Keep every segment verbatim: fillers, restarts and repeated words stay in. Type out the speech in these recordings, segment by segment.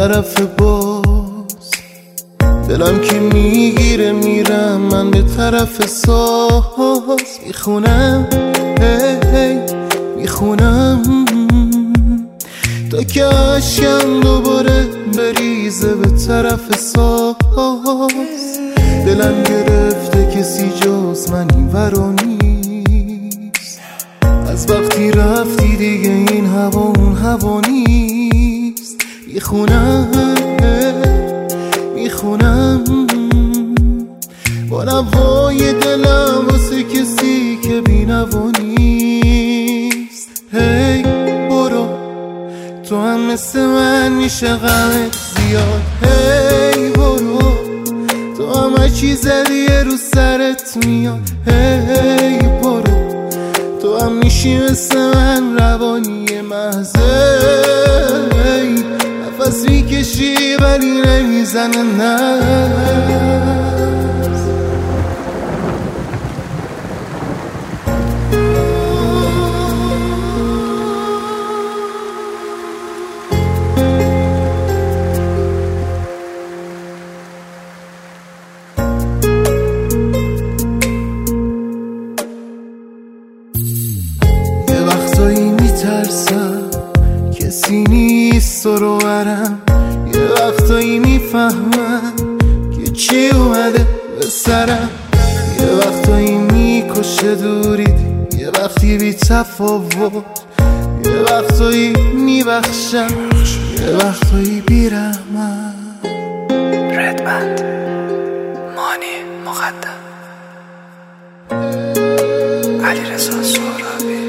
طرف باز، دلم که میگیره میرم من به طرف ساز. میخونم هی هی میخونم تا که عشقم دوباره بریزه به طرف ساز. دلم گرفته کسی جز من این ورا نیست، از وقتی رفتی دیگه این هوا اون هوا نیست. میخونم میخونم با نوای دلم واسه کسی که بی‌نوا نیست. هی برو تو هم مثل من میشه غمت زیاد. هی برو تو هم هرچی زدی رو سرت میاد. هی برو تو هم میشی مثل من روانی محضه. نفس میکشی ولی نمیزنه نفس. یه وقتایی میترسم کسی نیست تو رو برم، یه وقتایی میفهمم که چی اومده به سرم. یه وقتایی میکشه دوریت، یه وقتی بی تفاوت، یه وقتایی میبخشم، یه وقتایی بیرحمم. ردبند مانی مقدم علیرضا سهرابی.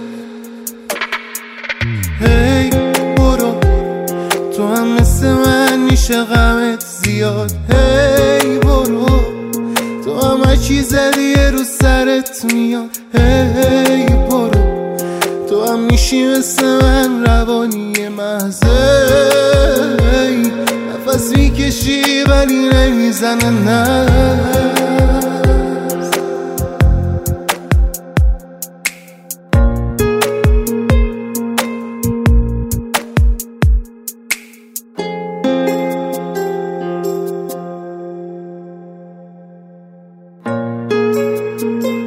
هی برو تو هم مثل من میشه غمت زیاد. هی برو تو هم هرچی زدی رو سرت میاد. هی برو تو هم میشی مثل من روانی محضه. نفس میکشی ولی نمیزنه نفس. thank you